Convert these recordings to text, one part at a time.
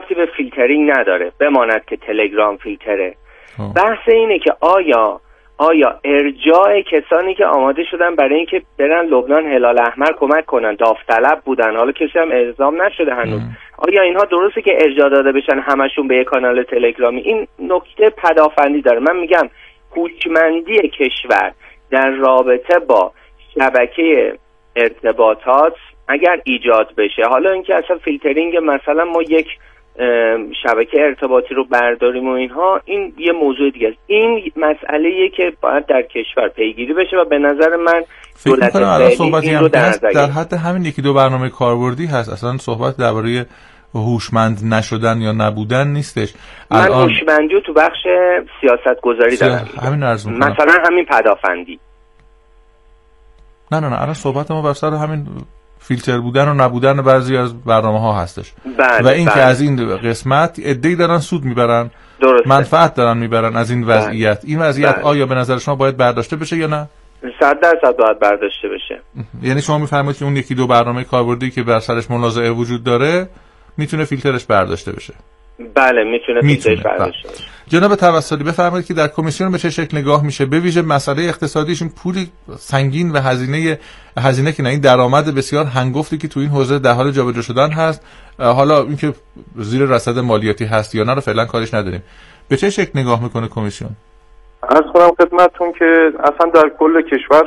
به فیلترینگ نداره، بماند که تلگرام فیلتره. بحث اینه که آیا ارجاع کسانی که آماده شدن برای اینکه برن لبنان هلال احمر کمک کنن داوطلب بودن، حالا کسی هم اعزام نشده هنوز، آیا اینها درسته که ارجاع داده بشن همشون به یک کانال تلگرامی؟ این نکته پدافندی داره. من میگم هوشمندی کشور در رابطه با شبکه ارتباطات اگر ایجاد بشه، حالا اینکه اصلا فیلترینگ مثلا ما یک شبکه ارتباطی رو برداریم و اینها، این یه موضوع دیگه است. این مسئله‌ایه که باید در کشور پیگیری بشه و به نظر من دولت فعلی این رو در حد همین یکی دو برنامه کاربردی هست. اصلا صحبت درباره هوشمند نشدن یا نبودن نیستش. من هوشمندی رو تو بخش سیاست گذاری دارم، همین عرض می‌کنم، مثلا همین پدافندی. نه الان صحبت ما بر سر همین فیلتر بودن و نبودن بعضی از برنامه‌ها هستش. و این که از این قسمت عده‌ای دارن سود میبرن، منفعت دارن میبرن از این وضعیت. این وضعیت آیا به نظر شما باید برداشته بشه یا نه؟ 100% باید برداشته بشه. یعنی شما میفرمایید که اون یکی دو برنامه کاربردی که بر سرش منازعه وجود داره میتونه فیلترش برداشته بشه؟ بله میتونه فیلترش برداشته بشه. جناب توسلی بفرمایید که در کمیسیون به چه شکل نگاه میشه به ویژه مسئله اقتصادیش؟ این پولی سنگین و هزینه که نه، این درآمد بسیار هنگفتی که تو این حوزه در حال جابجا شدن هست، حالا اینکه زیر رصد مالیاتی هست یا نه رو فعلا کارش نداریم. به چه شکل نگاه میکنه کمیسیون؟ عرض کنم خدمتتون که اصلا در کل کشور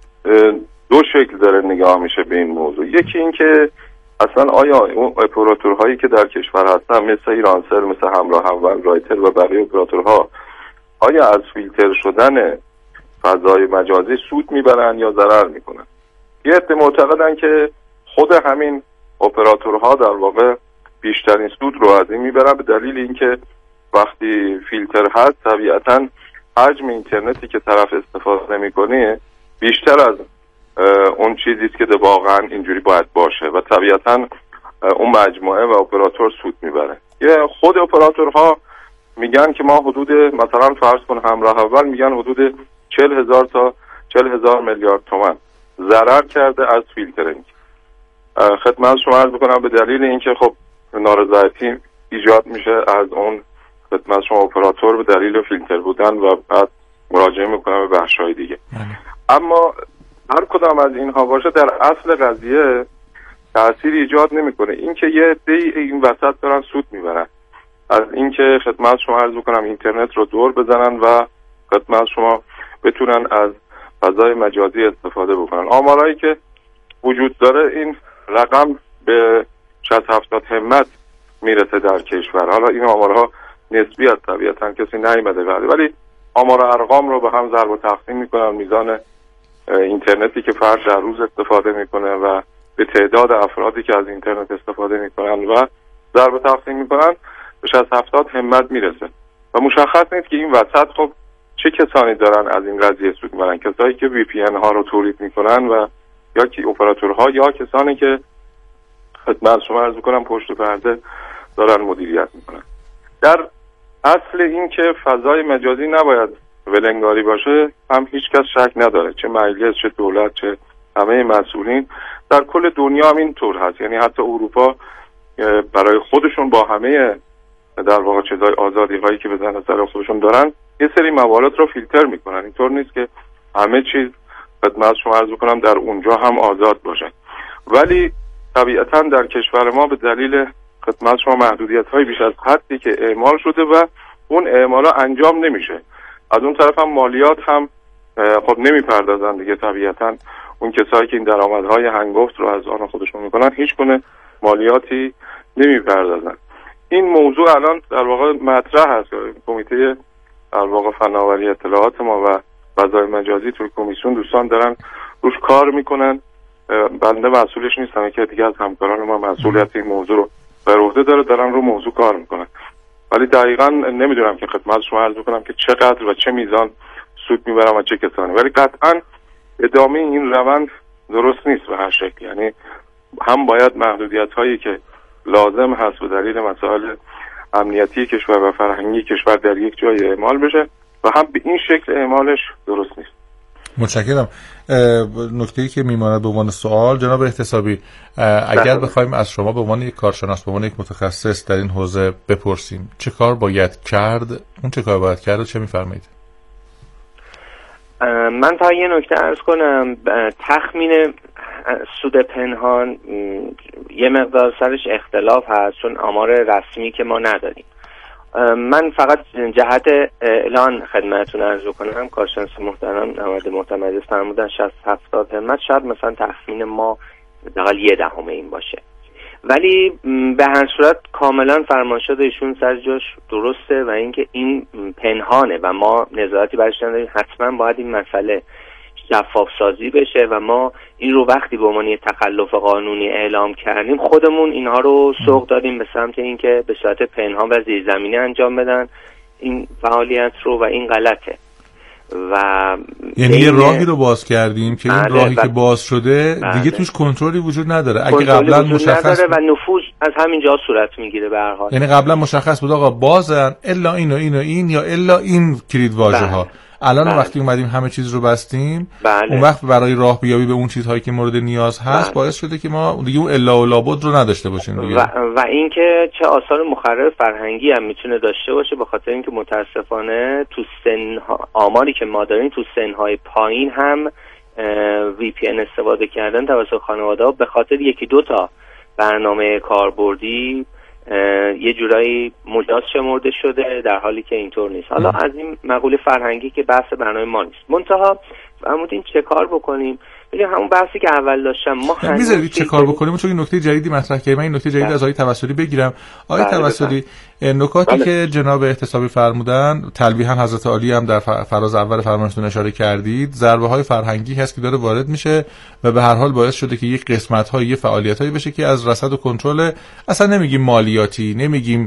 دو شکل داره نگاه میشه به این موضوع. یکی این که اصلا آیا اون اپراتورهایی که در کشور هستن مثل ایرانسل، مثل همراه اول، رایتر و بقیه اپراتورها آیا از فیلتر شدن فضای مجازی سود میبرن یا ضرر میکنن؟ یه عده معتقدن که خود همین اپراتورها در واقع بیشترین سود رو از این میبرن به دلیل اینکه وقتی فیلتر هست طبیعتاً حجم اینترنتی که طرف استفاده نمیکنه بیشتر از اون چیزی است که واقعا اینجوری باید باشه و طبیعتاً اون مجموعه و اپراتور سود میبره. یه خود اپراتورها میگن که ما حدود مثلا فرض کن همراه اول میگن حدود 40,000 تا 40,000 میلیارد تومان ضرر کرده از فیلترینگ. خدمت شما عرض بکنم به دلیل اینکه خب نارضایتی ایجاد میشه از اون خدمت شما اپراتور به دلیل فیلتر بودن و بعد مراجعه میکنم به بخش‌های دیگه. اما هر کدام از اینها باشه در اصل قضیه تأثیر ایجاد نمیکنه. اینکه یه عده‌ای این وسط دارن سود میبرن از اینکه خدمت شما عرض بکنم اینترنت رو دور بزنن و خدمت شما بتونن از فضای مجازی استفاده بکنن. آمارایی که وجود داره این رقم به 60-70 همت میرسه در کشور. حالا این آمارها نسبی است طبیعتاً کسی نیامده ولی آمار ارقام رو به هم ضرب و تقسیم میکنن، میزان اینترنتی که فرد در روز استفاده میکنه و به تعداد افرادی که از اینترنت استفاده میکنن و ضرب و تقسیم میکنن به 60-70 همت میرسه و مشخص نیست که این وسط خب چه کسانی دارن از این قضیه سود میبرن. کسایی که وی پی ان ها رو تولید میکنن و یا که اپراتورها یا کسانی که خدمت شما عرض میکنم پشت پرده دارن مدیریت میکنن. در اصل این که فضای مجازی نباید ولنگاری باشه هم هیچ کس شک نداره، چه مجلس، چه دولت، چه همه مسئولین در کل دنیا هم این طور هست. یعنی حتی اروپا برای خودشون با همه در واقع چیزای آزادی هایی که بزن سر خودشون دارن یه سری موارد رو فیلتر میکنن. اینطور نیست که همه چیز خدمت شما عرض کنم در اونجا هم آزاد باشه، ولی طبیعتا در کشور ما به دلیل خدمت شما محدودیت های بیش از حدی که اعمال شده و اون اعمالا انجام نمیشه. از اون طرف هم مالیات هم خب نمیپردازن دیگه. طبیعتا اون کسایی که این درآمدهای هنگفت رو از آن خودشون میکنن هیچ گونه مالیاتی نمیپردازن. این موضوع الان در واقع مطرح هست. کمیته در واقع فناوری اطلاعات ما و فضای مجازی توی کمیسیون دوستان دارن روش کار میکنن. بنده مسئولش نیستم، که دیگه از همکاران ما مسئولیت این موضوع رو بر عهده دارن رو موضوع کار میکنن، ولی دقیقاً نمیدونم که خدمت شما عرض کنم که چقدر و چه میزان سود میبرم و چه کسانی. ولی قطعاً ادامه این روند درست نیست به هر شکل. یعنی هم باید محدودیت هایی که لازم هست به دلیل مسائل امنیتی کشور و فرهنگی کشور در یک جای اعمال بشه و هم به این شکل اعمالش درست نیست. متشکرم. نکته‌ای که میماند به عنوان سوال جناب احتسابی، اگر بخوایم از شما به عنوان یک کارشناس، به عنوان یک متخصص در این حوزه بپرسیم چه کار باید کرد، اون چه کار باید کرد چه می‌فرمایید؟ من تا یه نکته عرض کنم. تخمین سود پنهان یه مقدار سرش اختلاف هست، چون آمار رسمی که ما نداریم. من فقط جهت اعلان خدمتتون عرض کنم، کارشناس محترم نماینده معتمدی فرمودن 60-70 همت، شاید مثلا تخمین ما حداقل 0.1 این باشه، ولی به هر صورت کاملا فرمایشات ایشون سر جاش درسته و اینکه این پنهانه و ما نظارتی برش نداریم. حتما باید این مسئله شفاف سازی بشه و ما این رو وقتی به عنوان تخلف قانونی اعلام کردیم خودمون اینها رو سوق دادیم به سمت اینکه به صورت پنهان و زیرزمینی انجام بدن این فعالیت رو و این غلطه. و یعنی یه راهی رو باز کردیم که این راهی که باز شده دیگه توش کنترلی وجود نداره. اگه قبلا مشخص نداره و نفوذ از همینجا صورت میگیره به هر حال. یعنی قبلا مشخص بود آقا بازن الا این و این و این یا الا این کلید واژه ها. الان وقتی اومدیم همه چیز رو بستیم، اون وقت برای راه بیابی به اون چیزهایی که مورد نیاز هست باعث شده که ما دیگه اون الا و لابد رو نداشته باشیم دیگه. و اینکه چه آثار مخرب فرهنگی هم میتونه داشته باشه، به خاطر اینکه متاسفانه تو آماری که ما داریم تو سنهای پایین هم VPN استفاده کردن توسط خانواده‌ها به خاطر 1-2 تا برنامه کاربردی یه جورایی مجاز شمرده شده، در حالی که اینطور نیست. حالا از این مقوله فرهنگی که بحث برنامه ما نیست، منتها فرمودین چه کار بکنیم. ببین همون بحثی که اول داشتم، ما میذارید چه کار بکنیم، چون این نکته جدیدی مطرح کردیم. من این نکته جدید از آقای توسلی بگیرم. آقای توسلی، نکاتی که جناب احتسابی فرمودن تلویحا حضرت عالی هم در فراز اول فرمانتون اشاره کردید، ضربه های فرهنگی هست که داره وارد میشه و به هر حال باعث شده که یک قسمت های یه فعالیت هایی بشه که از رصد و کنترل، اصلا نمیگیم مالیاتی، نمیگیم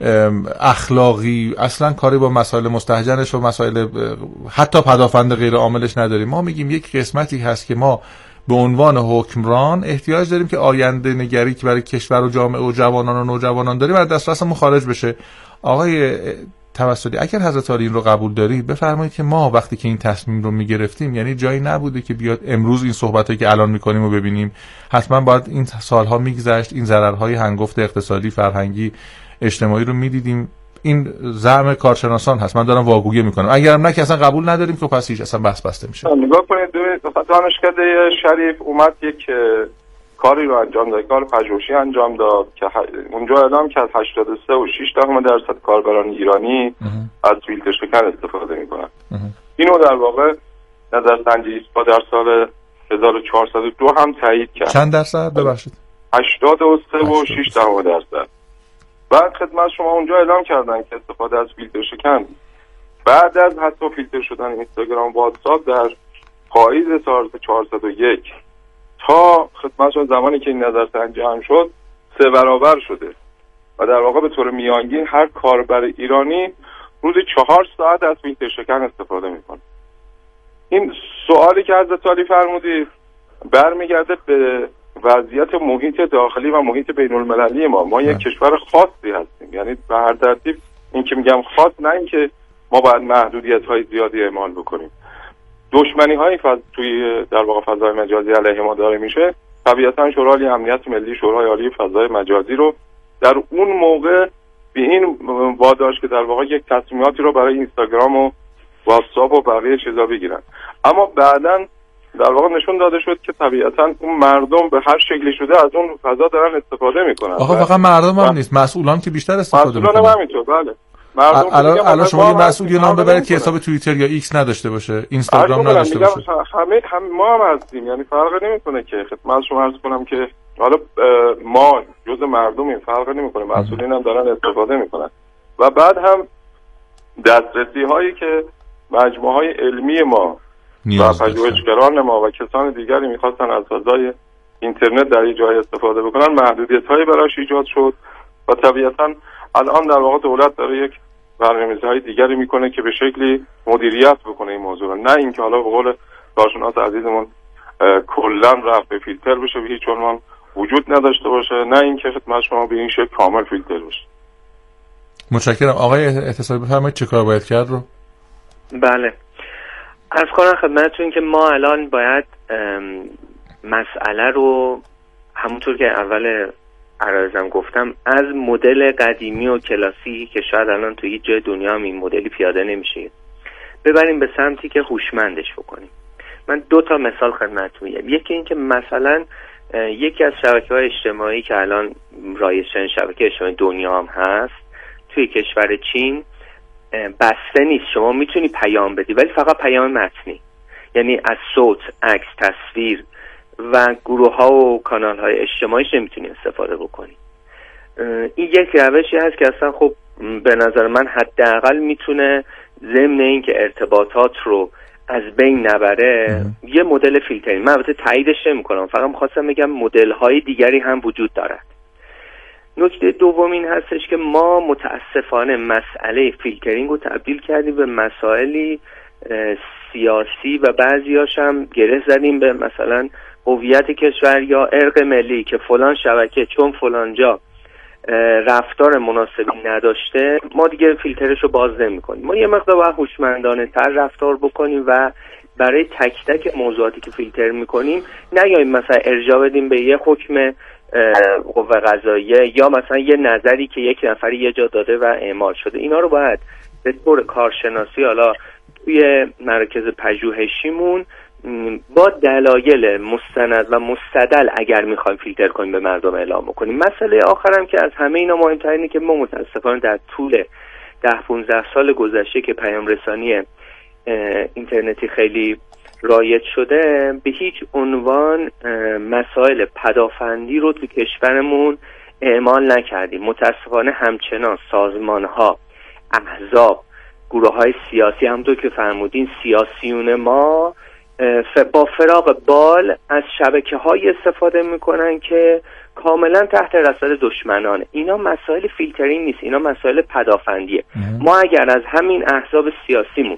اخلاقی، اصلا کاری با مسائل مستهجنش و مسائل حتی پدافند غیر عاملش نداریم. ما میگیم یک قسمتی هست که ما به عنوان حکمران احتیاج داریم که آینده نگری که برای کشور و جامعه و جوانان و نوجوانان داریم از دسترسمون خارج بشه. آقای توسلی، اگر حضرت عالی این رو قبول دارید بفرمایید که ما وقتی که این تصمیم رو میگرفتیم، یعنی جایی نبوده که بیاد امروز این صحبتایی که الان میکنیم رو ببینیم، حتما باید این سالها میگذشت، این ضررهای هنگفت اقتصادی، فرهنگی، اجتماعی رو میدیدیم. این زعم کارشناسان هست، من دارم واگویی میکنم. اگرم نه که اصلا قبول نداریم که پس هیچ اصلا بحث بسته میشه. نگاه کنید، دانشکده شریف اومد یک کاری رو انجام داد، کار پژوهشی انجام داد که اونجا اعلام کرد 83.6% کاربران ایرانی از فیلتر شکن استفاده میکنن. اینو در واقع نظرسنجی با در سال 1402 هم تایید کرد. چند درصد ببخشید؟ 83.6%. بعد خدمت شما اونجا اعلام کردن که استفاده از فیلتر شکن بعد از حتی فیلتر شدن اینستاگرام و واتساپ در پاییز سال 401 تا خدمت شما زمانی که این نظرسنجی هم شد 3 برابر شده و در واقع به طور میانگین هر کاربر ایرانی روزی 4 ساعت از فیلتر شکن استفاده میکنه. این سوالی که حضرت عالی فرمودید برمیگرده به وضعیت محیط داخلی و محیط بین المللی ما یک کشور خاصی هستیم، یعنی به هر ترتیب این که میگم خاص، نه این که ما باید محدودیت های زیادی اعمال بکنیم. دشمنی های توی در واقع فضای مجازی علیه ما داره میشه، طبیعتا شورای امنیت ملی، شورای عالی فضای مجازی رو در اون موقع به این واداشت که در واقع یک تصمیماتی رو برای اینستاگرام و واتساپ و بقیه چیزا بگیرن. اما بعداً در واقع نشون داده شد که طبیعتا اون مردم به هر شکلی شده از اون فضا دارن استفاده میکنن. آخه فقط مردم هم نیست، مسئولان که بیشتر استفاده میکنن. مسئولان هم همینطور، بله. الان شما یه مسئول نام ببرید که حساب توییتر یا ایکس نداشته باشه، اینستاگرام نداشته باشه. هم ما هم هستیم، یعنی فرق نمیکنه که خدمت شما عرض کنم که حالا ما جزء مردمیم، فرق نمیکنه، مسئولین هم دارن استفاده میکنن. و بعد هم دسترسی هایی که مجموعه های علمی ما و پژوهشگران ما و کسان دیگری میخواستن از فضای اینترنت در این جای استفاده بکنن، محدودیت هایی براش ایجاد شد و طبیعتا الان در واقع دولت داره یک برنامه‌ریزی های دیگری میکنه که به شکلی مدیریت بکنه این موضوع، نه اینکه حالا به قول کارشناس عزیزمون کلا رفع به فیلتر بشه به هیچ عنوان وجود نداشته باشه، نه اینکه خدمت شما به این شکل کامل فیلتر بشه. متشکرم. آقای احتسابی بفرمایید چه کار باید کرد رو؟ بله، عرض کنم خدمتتون که ما الان باید مسئله رو همونطور که اول عرضم گفتم از مدل قدیمی و کلاسیکی که شاید الان توی هیچ جای دنیا هم این مدلی پیاده نمیشه ببریم به سمتی که هوشمندش بکنیم. من 2 تا مثال خدمتتون میگم. یکی این که مثلا یکی از شبکه‌های اجتماعی که الان رایج‌ترین شبکه اجتماعی دنیا هم هست توی کشور چین بسته نیست، شما میتونی پیام بدی ولی فقط پیام متنی، یعنی از صوت، عکس، تصویر و گروه‌ها و کانال‌های اجتماعیش نمیتونی استفاده بکنی. این یک روشی هست که اصلا خب به نظر من حداقل میتونه ضمن این که ارتباطات رو از بین نبره یه مدل فیلترینگ، من البته تاییدش نمی‌کنم، فقط می‌خواستم بگم مدل‌های دیگری هم وجود دارد. نکته دوم این هستش که ما متاسفانه مسئله فیلترینگ رو تبدیل کردیم به مسائلی سیاسی و بعضیاش هم گره زدیم به مثلا هویت کشور یا ارق ملی که فلان شبکه چون فلان جا رفتار مناسبی نداشته ما دیگه فیلترش رو باز نمی‌کنیم. ما یه مقدار باید هوشمندانه تر رفتار بکنیم و برای تک تک موضوعاتی که فیلتر می‌کنیم نیاییم مثلا ارجاع بدیم به یه حکم قوه قضاییه یا مثلا یه نظری که یک نفری یه جا داده و اعمال شده. اینا رو باید به طور کارشناسی حالا توی مراکز پژوهشیمون با دلایل مستند و مستدل اگر میخوایم فیلتر کنیم به مردم اعلام کنیم. مسئله آخرم که از همه اینا مهمتر اینه که ما متاسفانه در طول 10-15 سال گذشته که پیام رسانی اینترنتی خیلی رایج شده به هیچ عنوان مسائل پدافندی رو تو کشورمون اعمال نکردیم. متاسفانه همچنان سازمان‌ها، احزاب، گروه‌های سیاسی همونطور که فرمودین سیاسیون ما با فراغ بال از شبکه‌های استفاده میکنن که کاملا تحت رصد دشمنانه. اینا مسائل فیلترینگ نیست، اینا مسائل پدافندیه. ما اگر از همین احزاب سیاسیمون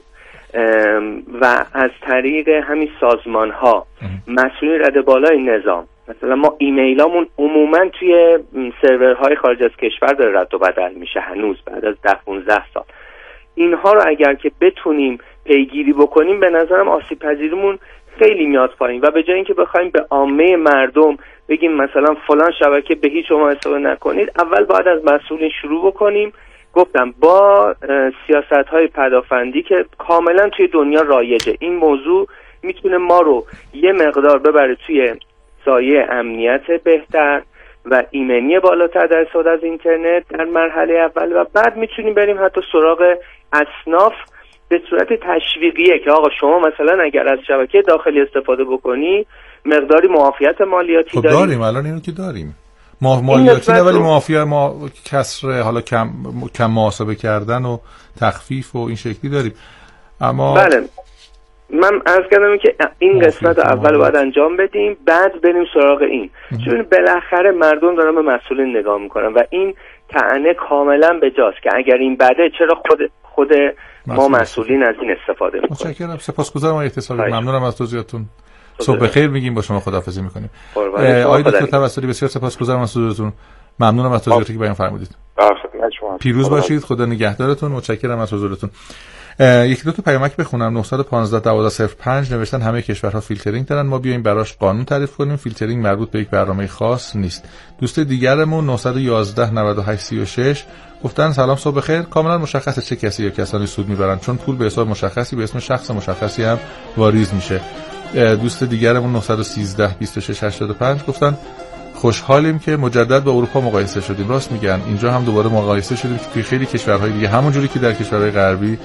و از طریق همین سازمان‌ها مسئولین رده بالای نظام، مثلا ما ایمیلامون عموما توی سرورهای خارج از کشور داره رد و بدل میشه هنوز بعد از 10-15 سال. اینها رو اگر که بتونیم پیگیری بکنیم به نظرم آسیب پذیریمون خیلی میاد پایین و به جای اینکه بخوایم به عامه مردم بگیم مثلا فلان شبکه به هیچ عنوان استفاده نکنید، اول باید از مسئولین شروع بکنیم. گفتم با سیاست‌های پدافندی که کاملا توی دنیا رایجه. این موضوع میتونه ما رو یه مقدار ببره توی سایه امنیت بهتر و ایمنی بالاتر در استفاده از اینترنت در مرحله اول و بعد میتونیم بریم حتی سراغ اصناف به صورت تشویقیه که آقا شما مثلا اگر از شبکه داخلی استفاده بکنی مقداری معافیت مالیاتی داریم. الان اینو که داریم مالیاتی نه ولی معافیت ما کسر حالا کم محاسبه کردن و تخفیف و این شکلی داریم. اما بله من عرض کردم که این قسمت اول باید انجام بدیم بعد بریم سراغ این چون بالاخره مردم دارن به مسئولین نگاه میکنن و این طعنه کاملا بجاست که اگر این بده چرا خود ما مسئولین از این استفاده میکنیم. متشکرم. سپاسگزارم آقای اتصالی. ممنونم از توضیحاتون. صبح بخیر میگیم با شما خداحافظی میکنیم. آقای دکتر توسلی بسیار سپاسگزارم از حضورتون. ممنونم از توضیحاتی که بیان فرمودید. پیروز باشید. خدا نگهدارتون. متشکرم از حضورتون. یکی دو تا پیامک بخونم. 915-1205 نوشتن همه کشورها فیلترینگ دارن، ما بیایم براش قانون تعریف کنیم. فیلترینگ مربوط به یک برنامه خاص نیست. دوست دیگرمون 911-9836 گفتن سلام صبح بخیر. کاملا مشخصه چه کسی یا کسانی سود میبرن چون پول به حساب مشخصی به اسم شخص مشخصی هم واریز میشه. دوست دیگرمون 913-2685 گفتن خوشحالیم که مجدد با اروپا مقایسه شدیم. راست میگن، اینجا هم دوباره مقایسه شدیم که توی خیلی کشورهای دیگه همونجوری که در کشورهای غربی.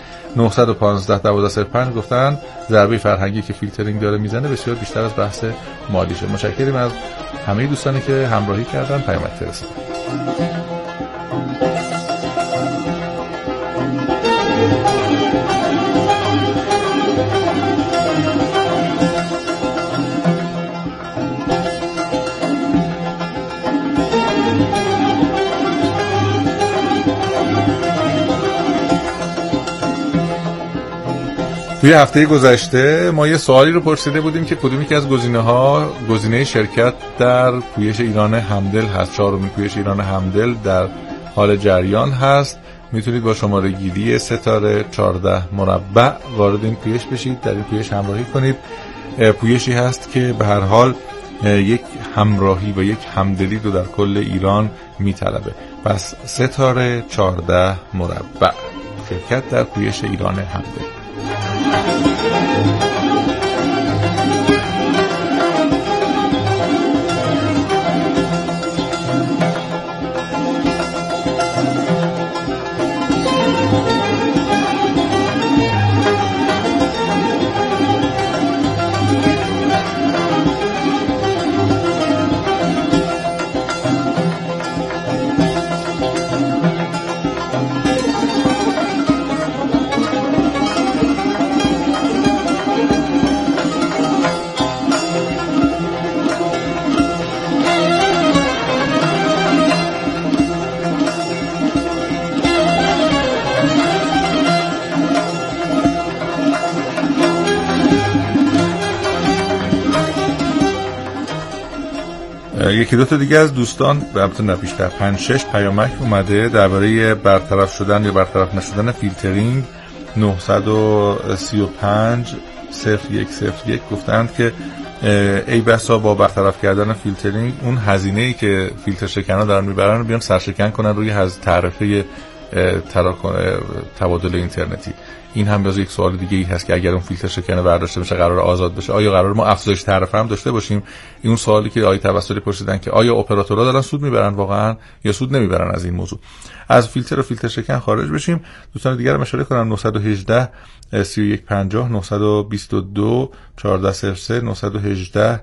915-1205 گفتن ضربه فرهنگی که فیلترینگ داره میزنه بسیار بیشتر از بحث مالیشه. متشکریم از همه دوستانی که همراهی کردن، پیامک فرستادن. توی هفته گذشته ما یه سوالی رو پرسیده بودیم که کدومی که از گزینه شرکت در پویش ایران همدل هست. 4مین پویش ایران همدل در حال جریان هست میتونید با شماره گیری ستاره 14 مربع وارد این پویش بشید، در این پویش همراهی کنید. پویشی هست که به هر حال یک همراهی و یک همدلی رو در کل ایران میطلبه. پس ستاره 14 مربع، شرکت در پویش ایران همدل. یکی دو تا دیگه از دوستان البته نه بیشتر 5-6 پیامک اومده درباره برطرف شدن یا برطرف نشدن فیلترینگ 935 0101 گفتند که ای بسا با برطرف کردن فیلترینگ اون هزینه‌ای که فیلتر شکن‌ها دارن میبرن رو بیان سرشکن کنن روی تعرفه تبادل اینترنتی. این هم باز یک سوال دیگه ای هست که اگر اون فیلتر شکنه برداشته بشه قرار آزاد بشه، آیا قرار ما افزایش تعرفه هم داشته باشیم؟ این سوالی که آقای توسلی پرسیدن که آیا اپراتورها دارن سود میبرن واقعا یا سود نمیبرن از این موضوع. از فیلتر و فیلتر شکن خارج بشیم. دوستان دیگه رو اشاره کنم 918 3150 922 1403 918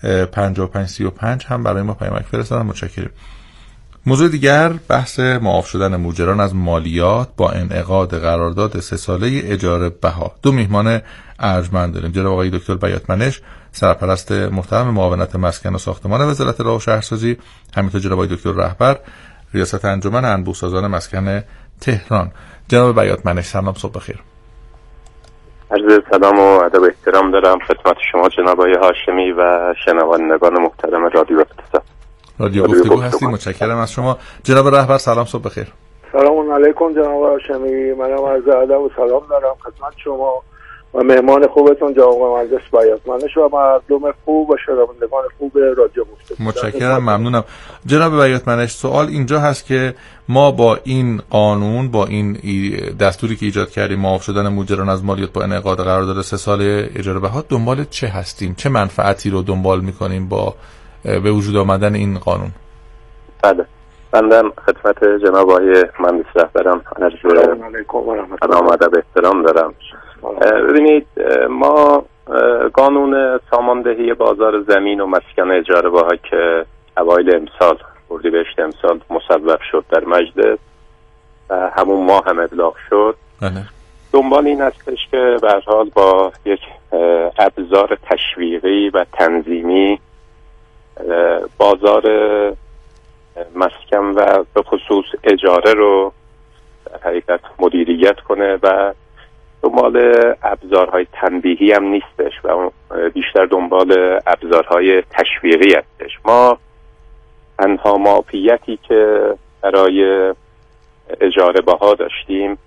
5535 هم برای ما پیامک فرستادن. متشکرم. موضوع دیگر بحث معاف شدن مؤجران از مالیات با انعقاد قرارداد 3 ساله اجاره بها. دو میهمان ارجمند داریم، جناب آقای دکتر بیات منش سرپرست محترم معاونت مسکن و ساختمان وزارت راه و شهرسازی، همینطور جناب آقای دکتر رهبر ریاست انجمن انبوه‌سازان مسکن تهران. جناب بیات منش سلام، صبح بخیر. عرض سلام و ادب و احترام دارم خدمت شما جناب آقای هاشمی و شنوندگان محترم رادیو اقتصاد. رادیو گفتگو هستیم. متشکرم از شما. جناب رهبر سلام، صبح بخیر. سلام علیکم جناب هاشمی، منم عرض ادب و سلام دارم خدمت شما و مهمان خوبتون جناب مهندس بیات منش و مردم خوب و شنوندگان خوب رادیو گفتگو. متشکرم، ممنونم. جناب بیات منش، سوال اینجا هست که ما با این قانون، با این دستوری که ایجاد کردیم معاف شدن مؤجران از مالیات با انعقاد قرارداد 3 ساله اجاره بها، دنبال چه هستیم؟ چه منفعتی رو دنبال می‌کنیم با به وجود آمدن این قانون؟ بله، بندم خدمت جناب آقای مهندس رهبرم عرض سلام و ادب احترام دارم. ببینید، ما قانون ساماندهی بازار زمین و مسکن اجاره بها که اوایل امسال اردیبهشت امسال مصوب شد در مجلس و همون ماه هم ابلاغ شد، دنبال این هستش که به هر حال با یک ابزار تشویقی و تنظیمی بازار مسکن و به خصوص اجاره رو در حقیقت مدیریت کنه و دنبال ابزارهای تنبیهی هم نیستش و بیشتر دنبال ابزارهای تشویقی هستش. ما تنها معافیتی که برای اجاره بها داشتیم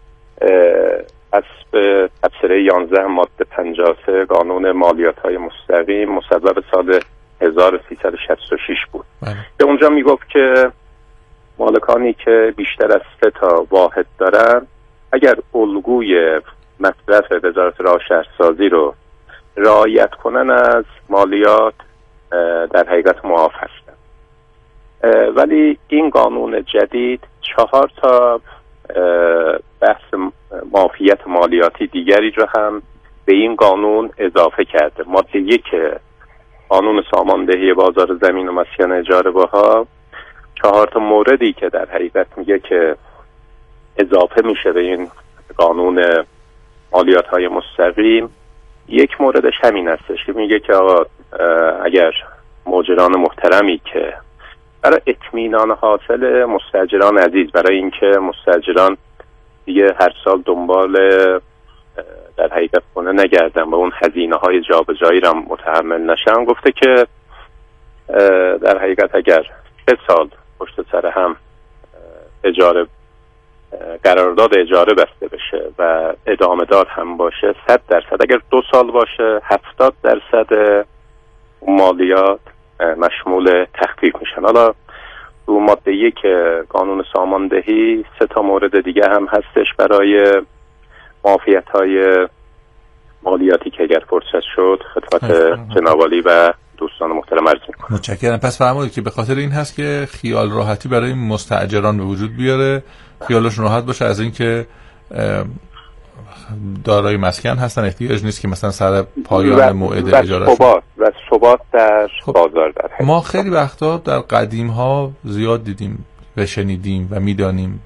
حسب تبصره 11 ماده 53 قانون مالیات‌های مستقیم مصوب سال 1366 بود. به اونجا میگفت که مالکانی که بیشتر از 3 تا واحد دارن اگر الگوی مصرف وزارت راه و شهرسازی رو رعایت کنن از مالیات در حقیقت معاف هستن. ولی این قانون جدید 4 تا بحث معافیت مالیاتی دیگری رو هم به این قانون اضافه کرده. ماده 1 قانون ساماندهی بازار زمین و مسکن اجاره بها 4 تا موردی که در حقیقت میگه که اضافه میشه به این قانون مالیات های مستقیم. یک موردش همین هستش که میگه که آقا اگر مؤجران محترمی که برای اطمینان حاصل مستاجران عزیز، برای اینکه مستاجران دیگه هر سال دنبال در حقیقت خونه نگردن و اون هزینه های جابجایی را متحمل نشن، گفته که در حقیقت اگر 3 سال پشت سر هم اجاره قرارداد اجاره بسته بشه و ادامه دار هم باشه 100%، اگر 2 سال باشه 70% مالیات مشمول تخفیف میشن. حالا رو ماده 1 قانون ساماندهی 3 تا مورد دیگه هم هستش برای معافیت‌های مالیاتی که اگر فرصت شد خدمت جناب عالی و دوستان محترم عرض می‌کنم. متشکرم. پس فرمایید که به خاطر این هست که خیال راحتی برای مستاجران به وجود بیاره، خیالشون راحت باشه از اینکه دارای مسکن هستن، احتیاج نیست که مثلا سر پایان موعد اجارهشون و ثبات در بازار در حقیقت. ما خیلی وقتا در قدیم ها زیاد دیدیم و شنیدیم و میدانیم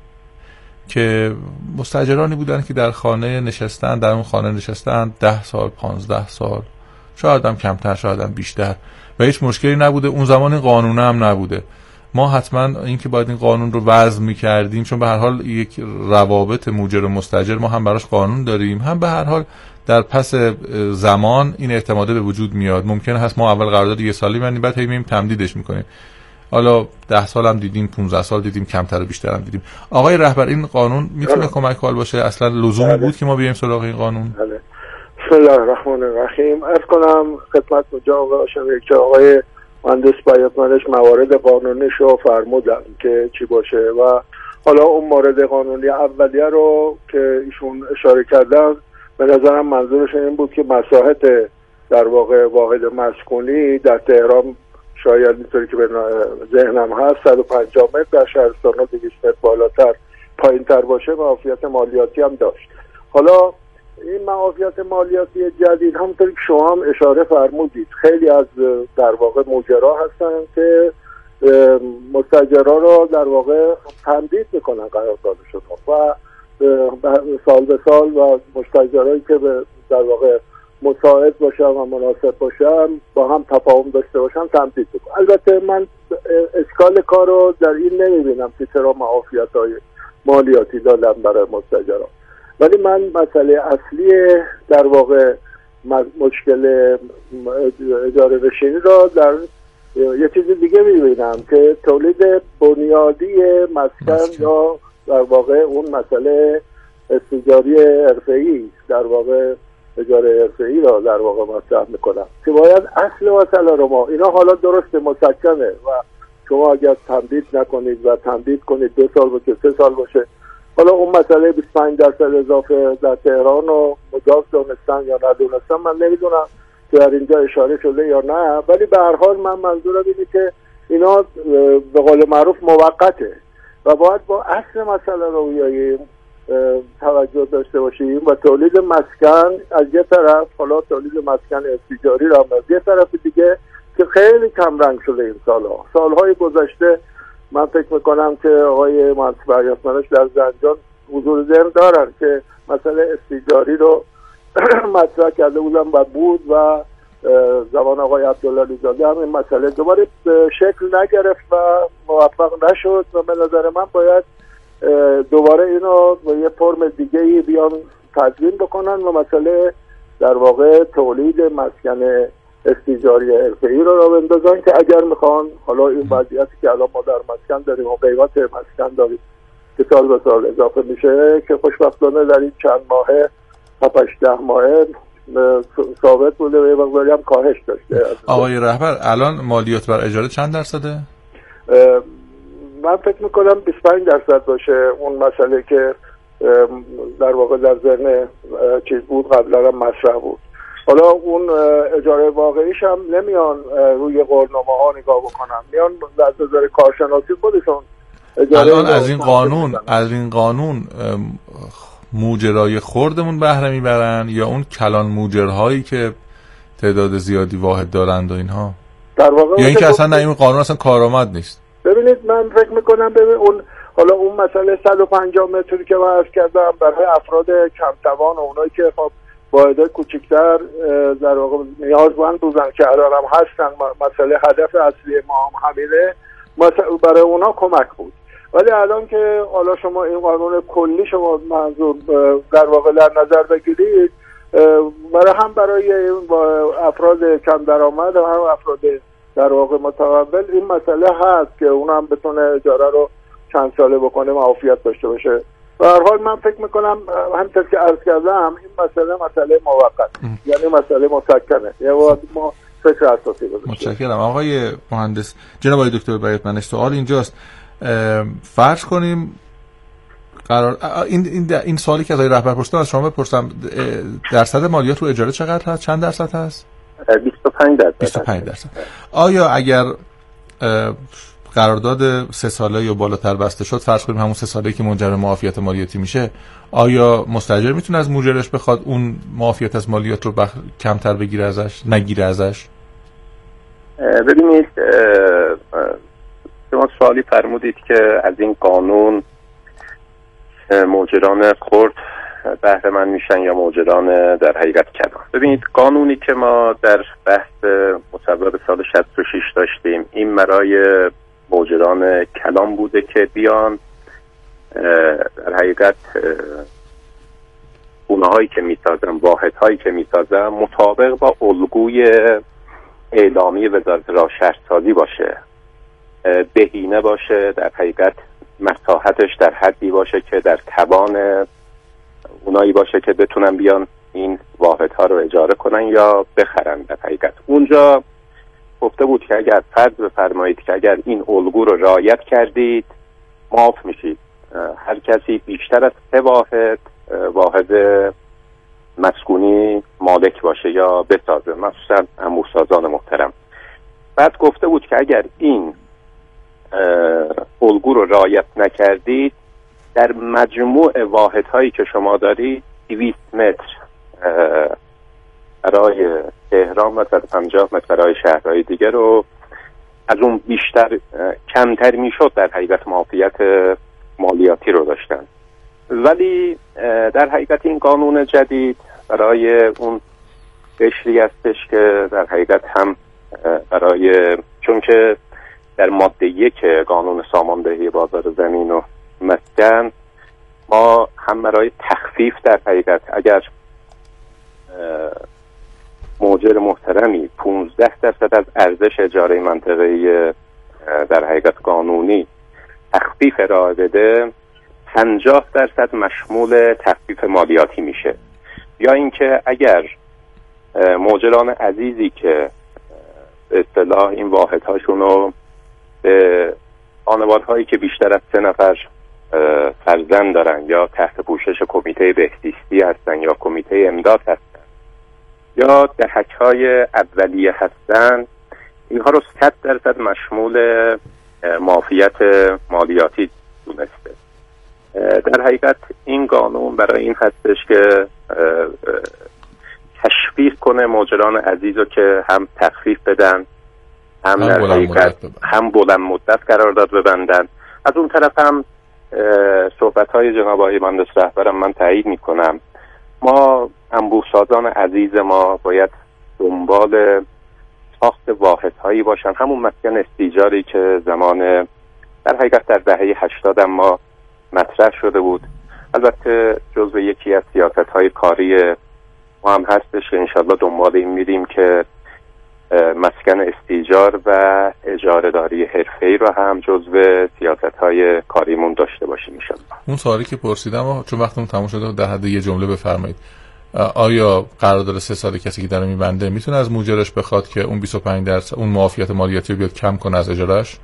که مستاجرانی بودن که در خانه نشستن، در اون خانه نشستن 10 سال 15 سال، شاید هم کمتر شاید هم بیشتر و هیچ مشکلی نبوده. اون زمان این قانون هم نبوده. ما حتما این که باید این قانون رو وضع می‌کردیم، چون به هر حال یک روابط موجر و مستاجر ما هم براش قانون داریم، هم به هر حال در پس زمان این اعتماده به وجود میاد. ممکنه هست ما اول قرارداد 1 سالی بندیم بعد هی میایم تمدیدش میکنیم، حالا 10 سال هم دیدیم، 15 سال دیدیم، کمتر و بیشتر هم دیدیم. آقای رهبر این قانون میتونه کمک حال باشه؟ اصلا لزومی بود که ما بیایم سراغ این قانون؟ بسم الله الرحمن الرحیم. عرض کنم خدمت جناب آقای که آقای مهندس بیاتمنش موارد قانونیش رو فرمودن که چی باشه و حالا اون مورد قانونی اولیه رو که ایشون اشاره کردن به نظرم منظورشون این بود که مساحت در واقع واحد مسکونی در تهران شاید اینطوری که به ذهنم هست 150 متر، در شهرستان‌ها 200 متر بالاتر پایین‌تر باشه معافیت مالیاتی هم داشت. حالا این معافیت مالیاتی جدید همونطوری که شما هم اشاره فرمودید خیلی از در واقع مجرا هستن که مستاجرها رو در واقع تمدید میکنن قراردادشون و سال به سال و مستاجرایی که در واقع مساعد باشن و مناسب باشن با هم تفاهم داشته باشن تمدید میکنن. البته من اشکال کار رو در این نمیبینم که چرا معافیت‌های مالیاتی دادن برای مستاجران، ولی من مسئله اصلی در واقع مشکل اجاره نشینی را در یه چیز دیگه میبینم که تولید بنیادی مسکن یا در واقع اون مسئله استیجاری حرفه‌ای در واقع اجاره حرفه‌ای را در واقع مطرح میکنم که باید اصل مسئله رو ما اینا حالا درست مسکنه و شما اگر تمدید نکنید و تمدید کنید 2 سال باشه 3 سال باشه، حالا اون مسئله 25% اضافه در تهران رو مجاز دونستن یا ندونستن من نمیدونم که در اینجا اشاره شده یا نه، ولی به هر حال من منظورم اینه که اینا به قول معروف موقته و باید با اصل مسئله رو بیاییم توجه داشته باشیم و تولید مسکن از یه طرف، حالا تولید مسکن استیجاری را از یه طرف دیگه که خیلی کم رنگ شده این سالهای گذشته. من فکر میکنم که آقای مهندس بیاتمنش در زنجان حضور ذهن دارن که مسئله استیجاری رو مطرح کرده بودن و بود و زمان آقای عبدالعلی زاده هم این مسئله دوباره شکل نگرفت و موفق نشد و به نظر من باید دوباره اینو با یه فرم دیگه‌ای بیان تدوین بکنن و مسئله در واقع تولید مسکن استیجاری حرفه‌ای رو بندازن که اگر میخوان حالا این وضعیتی که الان ما در مسکن داریم و قیمت مسکن داریم که سال به سال اضافه میشه که خوشبختانه در این چند ماهه 7-8 ماهه ثابت بوده و یه مقداری هم کاهش داشته. آقای رهبر الان مالیات بر اجاره چند درصده؟ من فکر میکنم 25% باشه. اون مسئله که در واقع در ذهن چیز بود قبلا هم مطرح بود. حالا اون اجاره واقعیش هم نمیان روی قولنامه ها نگاه بکنن، میان از نظر کارشناسی خودشون الان از این قانون موجرای خردمون بهره میبرن یا اون کلان موجرهایی که تعداد زیادی واحد دارند و اینها، در واقع یا اینکه اصلا این قانون اصلا کارآمد نیست؟ ببینید من فکر میکنم حالا اون مسئله 150 متری که من عرض کردم برای افراد کم توان و اونایی که خب واحدهای کوچکتر در واقع نیازمند بودن که الان هم هستن، مسئله هدف اصلی ما هم همینه، برای اونا کمک بود. ولی الان که حالا شما این قانون کلی شما منظور در واقع در نظر بگیرید، برای افراد کم درآمد و هم افراد در واقع متقبل این مسئله هست که اونا هم بتونه اجاره رو چند ساله بکنه معافیت داشته باشه. به هر حال من فکر میکنم همونطور که عرض کردم این مسئله موقت، یعنی مسئله مسکنه، یعنی ما فکر اساسی بزنیم. متشکرم آقای مهندس. جناب آقای دکتر بیاتمنش، سوال اینجاست، فرض کنیم قرار این سوالی که از آقای رهبر پرسیدم از شما بپرسم، درصد مالیات رو اجاره چقدر هست؟ چند درصد هست؟ 25%. آیا اگر قرارداد 3 ساله یا بالاتر بسته شد، فرض کنیم همون 3 ساله‌ای که منجر به معافیت مالیاتی میشه، آیا مستاجر میتونه از مجرش بخواد اون معافیت از مالیات رو کمتر بگیره ازش، نگیره ازش؟ ببینید شما سوالی فرمودید که از این قانون مجران خرد بهره مند میشن یا مجران در حقیقت کلان. ببینید قانونی که ما در بحث مصوبه سال 66 داشتیم، این برای مجران کلان بوده که بیان در حقیقت اونهایی که میسازن، واحدهایی که میسازن مطابق با الگوی اعلامی وزارت راه شهرسازی باشه، بهینه باشه، در حقیقت مساحتش در حدی باشه که در توان اونایی باشه که بتونن بیان این واحدها رو اجاره کنن یا بخرن. در حقیقت اونجا گفته بود که اگر فرض بفرمایید که اگر این الگو رو رعایت کردید معاف میشید، هر کسی بیشتر از 3 واحد مسکونی مالک باشه یا بسازه، مخصوصا انبوه‌سازان محترم. بعد گفته بود که اگر این الگو رو رعایت نکردید، در مجموع واحدهایی که شما دارید 200 متر برای تهران و 150 متر برای شهرهای دیگه رو از اون بیشتر کمتر میشد در حقیقت معافیت مالیاتی رو داشتن. ولی در حقیقت این قانون جدید برای اون قشری هستش که در حقیقت هم برای، چون که در ماده 1 قانون ساماندهی بازار زمین و مسکن ما هم برای تخفیف در حقیقت اگر مؤجر محترمی 15% از ارزش اجاره منطقه‌ای در حقیقت قانونی تخفیف ارائه بده، 50% مشمول تخفیف مالیاتی میشه. یا اینکه اگر مؤجران عزیزی که به اصطلاح این واحدهاشون رو به خانوادهایی که بیشتر از 3 نفر فرزند دارن یا تحت پوشش کمیته بهزیستی هستن یا کمیته امداد هستن یا دهک‌های اولیه هستن، اینها رو 100% مشمول معافیت مالیاتی دونسته. در حقیقت این قانون برای این هستش که تشویق کنه مؤجران عزیز رو که هم تخفیف بدن، هم در حقیقت هم بلند مدت قرارداد ببندن. از اون طرف هم صحبت‌های جناب آقای مهندس رهبرم من تایید می‌کنم، ما انبوه‌سازان عزیز ما باید دنبال ساخت واحدهایی باشن، همون مسکن استیجاری که زمان در حقیقت در دهه 80 ما مطرح شده بود. البته جزو یکی از سیاست‌های کاری ما هم هستش که انشالله دنبال این میریم که مسکن استیجار و اجاره داری حرفه‌ای رو هم جزو سیاست‌های کاریمون داشته باشیم انشالله. اون سوالی که پرسیدم چون وقتمون تموم شده در حد یه جمله بفرمایید، آیا قرارداد 3 ساله کسی که داره میبنده میتونه از مؤجرش بخواد که اون 25% اون معافیت مالیاتی رو بیاد کم کنه از اجارهش؟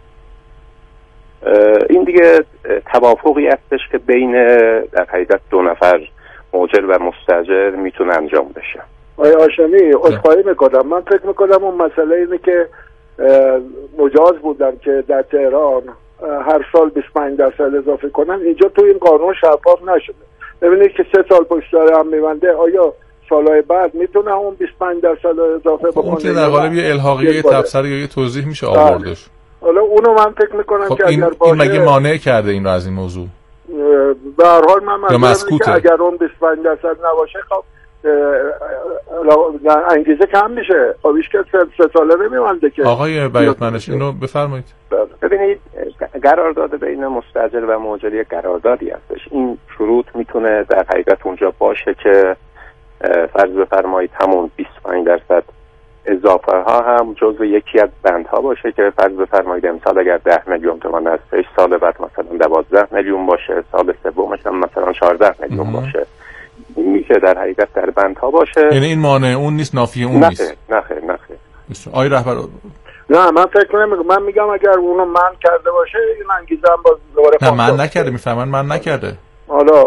این دیگه توافقی هستش که بین در حقیقت 2 نفر مؤجر و مستاجر میتونه انجام بشه. آقای هاشمی عذرخواهی میکنم، من فکر میکنم اون مسئله اینه که مجاز بودن که در تهران هر سال 25% اضافه کنن، اینجا تو این قانون شفاف نشده. ببینید که 3 سال پشت سر هم میبنده، آیا سالهای بعد میتونه اون 25% اضافه بکنه؟ اون که در قالب یه الحاقیه، یه تبصره یا یه توضیح میشه آوردش. حالا اونو من فکر میکنم که اگر باشه این مگه مانع کرده این رو از این موضوع؟ به هر حال من منظورم که اگر اون 25% نباشه خب انگیزه کم میشه. خب هیچ کس 3 ساله نمیمانده که. آقای بیاتمنش اینو بفرمایید. ببینید قرارداد بین مستاجر و مؤجر قراردادی هستش. این شروط میتونه در حقیقت اونجا باشه که فرض بفرمایید همون 25% اضافه ها هم جزو یکی از بندها باشه که فرض بفرمایید امسال اگر 10 میلیون تومان هستش، سال بعد مثلا 12 میلیون باشه، سال سومش هم مثلا 14 میلیون باشه. این که در حقیقت در بندها باشه. یعنی این مانع اون نیست، نافی اون نیست. نه. آقای رهبر نه من فکر نمی‌کنم. من میگم اگر اونو من کرده باشه این انگیزه هم باز دوباره نه من نکرده، میفهمن من نکرده. حالا